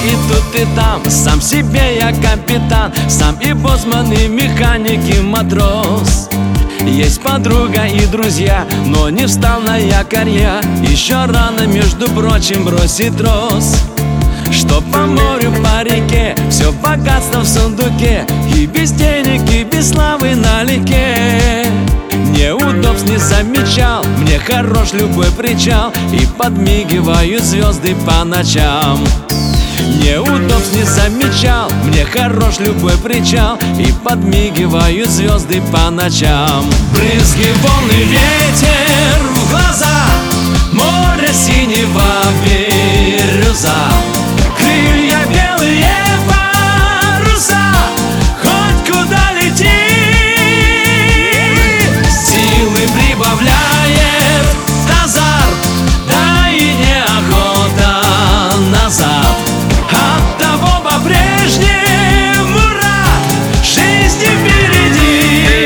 и тут, и там. Сам себе я капитан, сам и боцман, и механик, и матрос. Есть подруга и друзья, но не встал на якорь я. Еще рано, между прочим, бросить трос. Что по морю, по реке, все богатство в сундуке. И без денег, и без славы налегке. Неудобств не замечал, мне хорош любой причал. И подмигивают звезды по ночам. Неудобств не замечал, мне хорош любой причал. И подмигивают звезды по ночам. Брызги, волны, ветер в глаза, море синего, бирюза, крылья белые, паруса, хоть куда лети. Силы прибавляет азарт, да и неохота назад. Оттого по-прежнему рад жизни впереди.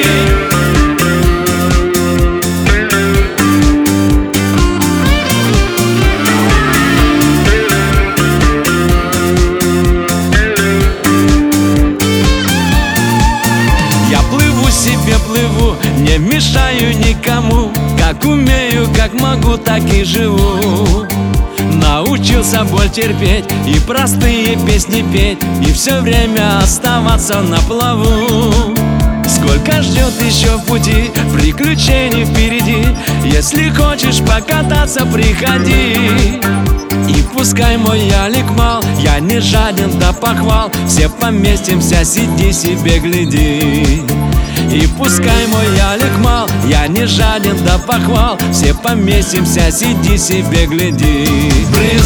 Я плыву себе, плыву, не мешаю никому. Как умею, как могу, так и живу. Научился боль терпеть и простые песни петь, и все время оставаться на плаву. Сколько ждет еще в пути, приключений впереди. Если хочешь покататься, приходи. И пускай мой ялик мал, я не жаден до похвал. Все поместимся, сиди себе, гляди. И пускай мой ялик мал, я не жаден до похвал. Все поместимся, сиди себе, гляди.